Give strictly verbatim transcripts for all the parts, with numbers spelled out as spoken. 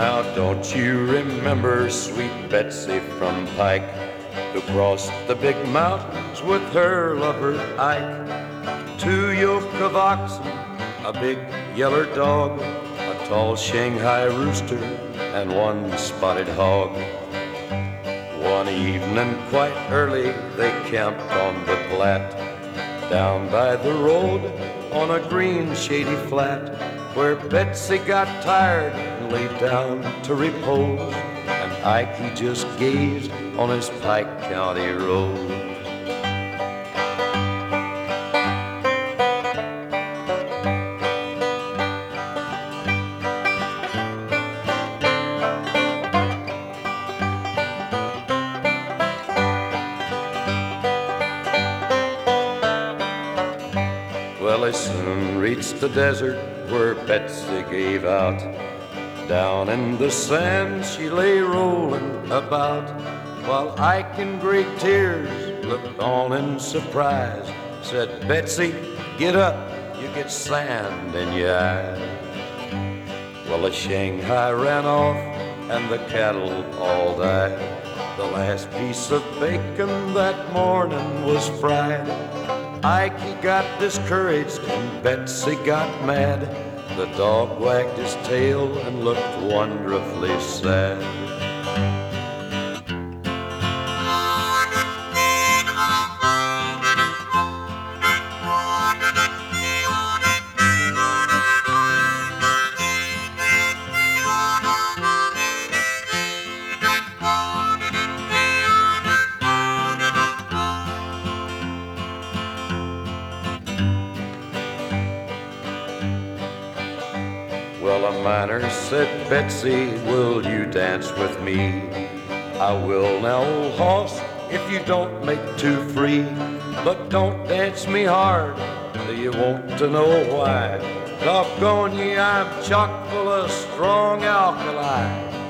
Now don't you remember sweet Betsy from Pike, who crossed the big mountains with her lover Ike? Two yoke of oxen, a big yeller dog, a tall Shanghai rooster, and one spotted hog. One evening quite early they camped on the Platte, down by the road on a green shady flat, where Betsy got tired and laid down to repose, and Ike he just gazed on his Pike County road. Well, they soon reached the desert where Betsy gave out. Down in the sand she lay rolling about, while Ike in great tears looked on in surprise. Said, "Betsy, get up, you get sand in your eyes." Well, the Shanghai ran off and the cattle all died. The last piece of bacon that morning was fried. Ike he got discouraged and Betsy got mad. The dog wagged his tail and looked wonderfully sad. Well, a miner said, "Betsy, will you dance with me?" "I will now, old hoss, if you don't make too free. But don't dance me hard, you want to know why. Doggone ye, I'm chock full of strong alkali."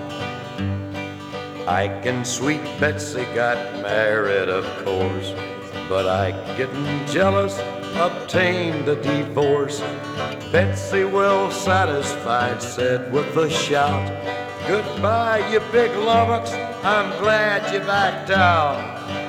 Ike and sweet Betsy got married, of course, but Ike, getting jealous, obtained a divorce. Betsy, well satisfied, said with a shout, "Goodbye, you big lummox, I'm glad you backed out."